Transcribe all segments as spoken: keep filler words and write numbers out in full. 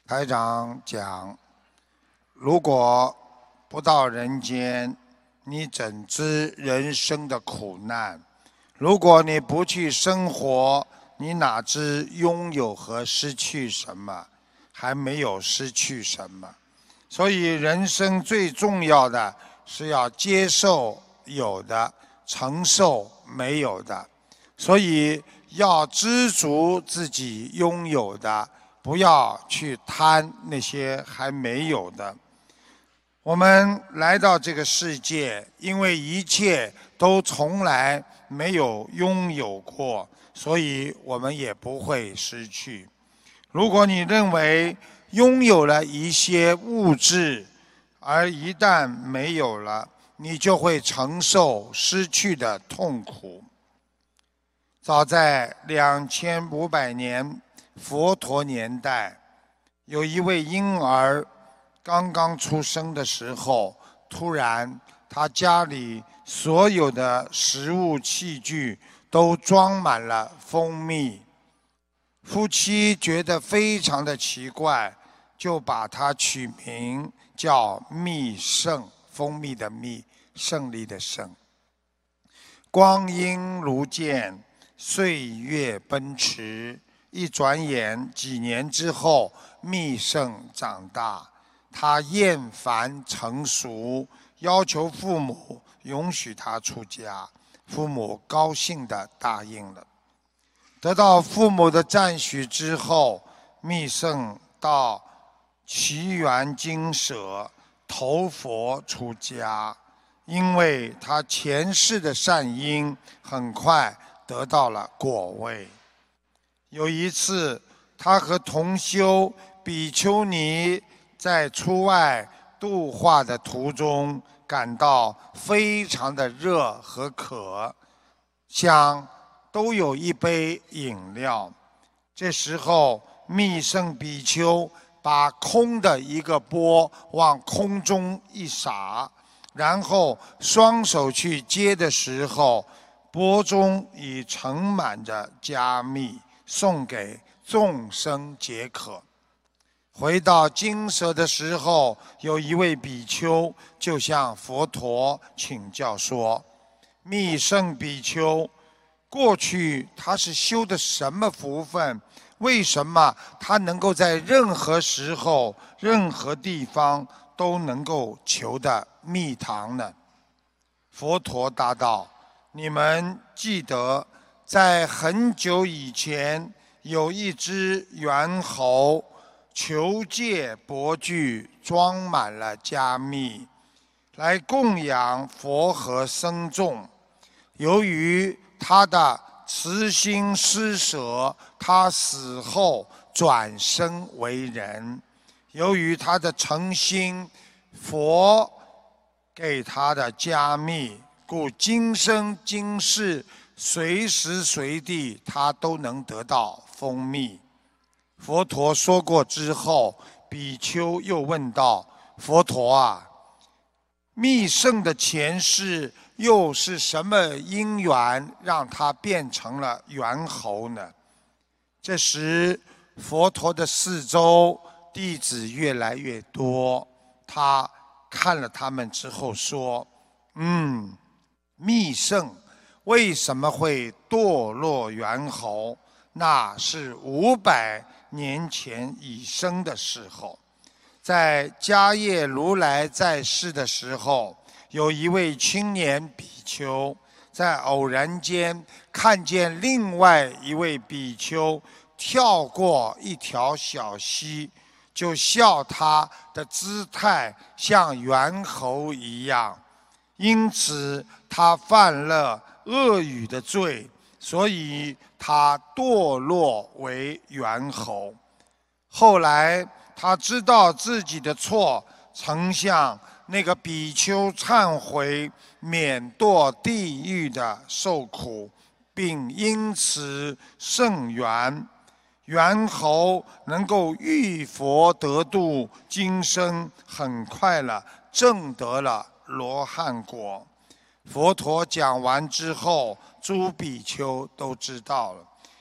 台长讲，如果不到人间，你怎知人生的苦难？如果你不去生活，你哪知拥有和失去什么？还没有失去什么。所以人生最重要的是要接受有的，承受没有的。所以要知足自己拥有的，不要去贪那些还没有的。我们来到这个世界，因为一切都从来没有拥有过，所以我们也不会失去。如果你认为拥有了一些物质，而一旦没有了，你就会承受失去的痛苦。早在两千五百年佛陀年代，有一位婴儿刚刚出生的时候，突然他家里所有的食物器具都装满了蜂蜜。夫妻觉得非常的奇怪，就把它取名叫蜜圣，蜂蜜的蜜，胜利的胜。光阴如箭，岁月奔驰，一转眼几年之后，蜜圣长大，他厌烦成熟，要求父母允许他出家，父母高兴地答应了。得到父母的赞许之后，密圣到祇园精舍投佛出家，因为他前世的善因很快得到了果位。有一次，他和同修比丘尼在出外度化的途中，感到非常的热和渴，想都有一杯饮料。这时候，密圣比丘把空的一个钵往空中一撒，然后双手去接的时候，钵中已盛满着加蜜，送给众生解渴。回到精舍的时候，有一位比丘就向佛陀请教说：密圣比丘，过去他是修的什么福分？为什么他能够在任何时候、任何地方都能够求得蜜糖呢？佛陀答道：你们记得，在很久以前，有一只猿猴求借钵具，装满了加蜜，来供养佛和僧众。由于他的慈心施舍，他死后转生为人。由于他的诚心，佛给他的加蜜，故今生今世随时随地他都能得到蜂蜜。佛陀说过之后，比丘又问道：佛陀啊，密圣的前世又是什么因缘让他变成了猿猴呢？这时佛陀的四周弟子越来越多，他看了他们之后说：嗯，密圣为什么会堕落猿猴？那是五百年前已生的时候。在迦叶如来在世的时候，有一位青年比丘，在偶然间看见另外一位比丘跳过一条小溪，就笑他的姿态像猿猴一样，因此他犯了恶语的罪，所以他堕落为猿猴。后来他知道自己的错，曾向那个比丘忏悔，免堕地狱的受苦，并因此圣缘。猿猴能够遇佛得度，今生很快了证得了罗汉果。佛陀讲完之后，诸比丘都知道了，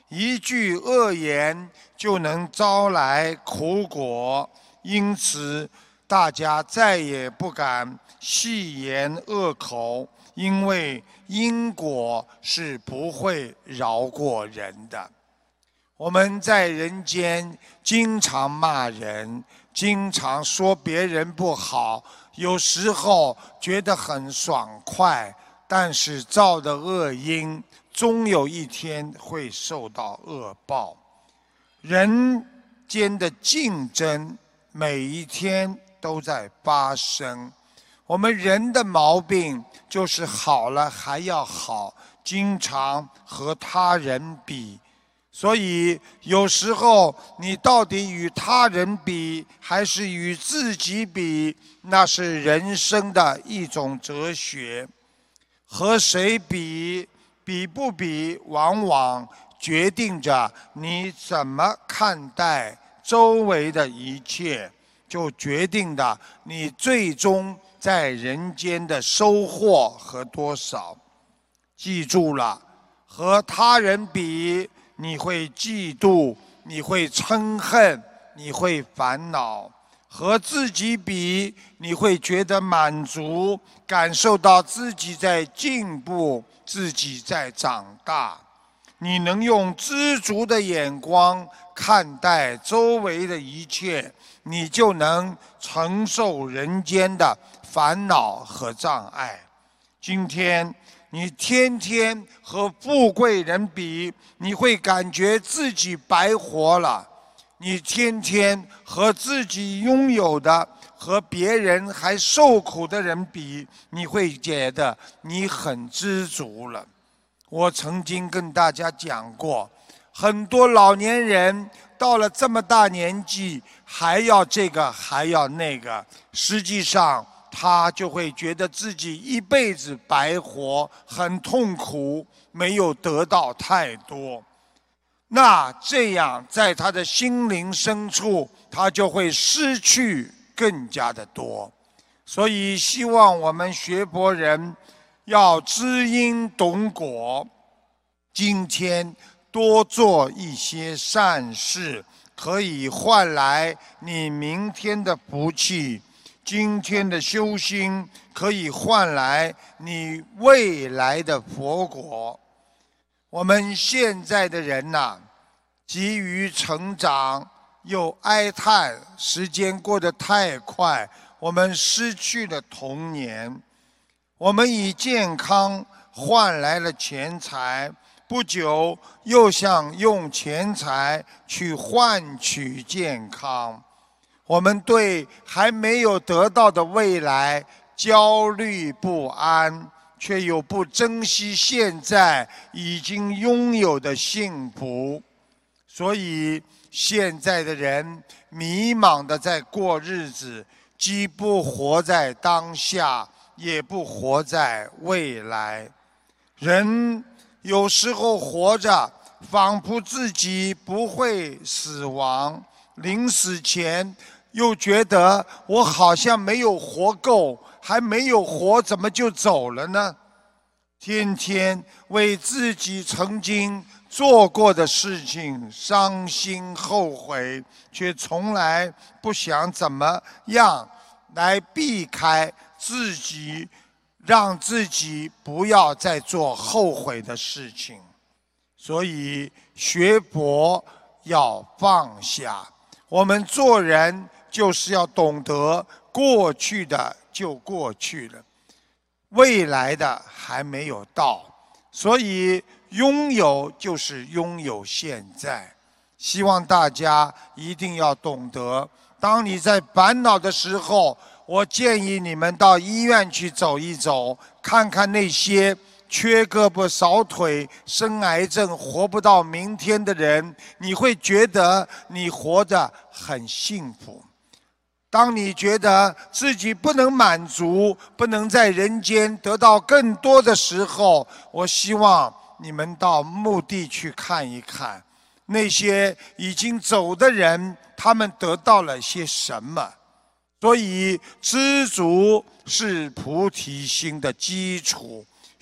一句恶言就能招来苦果，因此大家再也不敢细言恶口，因为因果是不会饶过人的。我们在人间经常骂人，经常说别人不好，有时候觉得很爽快，但是造的恶因终有一天会受到恶报。人间的竞争每一天都在发生，我们人的毛病就是好了还要好，经常和他人比。所以有时候你到底与他人比还是与自己比，那是人生的一种哲学。和谁比，比不比，往往决定着你怎么看待周围的一切，就决定了你最终在人间的收获和多少。记住了，和他人比，你会嫉妒，你会嗔恨，你会烦恼；和自己比，你会觉得满足，感受到自己在进步，自己在长大。你能用知足的眼光看待周围的一切，你就能承受人间的烦恼和障碍。今天你天天和富贵人比，你会感觉自己白活了；你天天和自己拥有的和别人还受苦的人比，你会觉得你很知足了。我曾经跟大家讲过，很多老年人到了这么大年纪，还要这个还要那个，实际上他就会觉得自己一辈子白活，很痛苦，没有得到太多。那这样在他的心灵深处，他就会失去更加的多。所以希望我们学佛人要知因懂果，今天多做一些善事，可以换来你明天的福气。今天的修心可以换来你未来的佛果。我们现在的人呐、啊，急于成长，又哀叹时间过得太快，我们失去了童年。我们以健康换来了钱财，不久又想用钱财去换取健康。我们对还没有得到的未来焦虑不安，却又不珍惜现在已经拥有的幸福。所以现在的人迷茫地在过日子，既不活在当下，也不活在未来。人有时候活着，仿佛自己不会死亡，临死前又觉得我好像没有活够，还没有活，怎么就走了呢？天天为自己曾经做过的事情伤心后悔，却从来不想怎么样来避开自己，让自己不要再做后悔的事情。所以学佛要放下，我们做人就是要懂得过去的就过去了，未来的还没有到，所以拥有就是拥有现在。希望大家一定要懂得，当你在烦恼的时候，我建议你们到医院去走一走，看看那些缺胳膊少腿、生癌症活不到明天的人，你会觉得你活得很幸福。当你觉得自己不能满足，不能在人间得到更多的时候，我希望你们到墓地去看一看，那些已经走的人，他们得到了些什么。所以知足是菩提心的基础，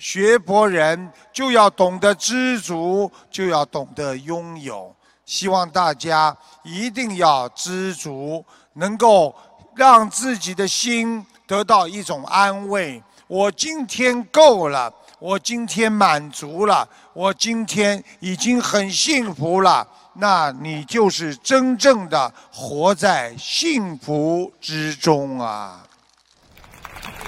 学佛人就要懂得知足，就要懂得拥有。希望大家一定要知足，能够让自己的心得到一种安慰。我今天够了，我今天满足了，我今天已经很幸福了，那你就是真正的活在幸福之中啊！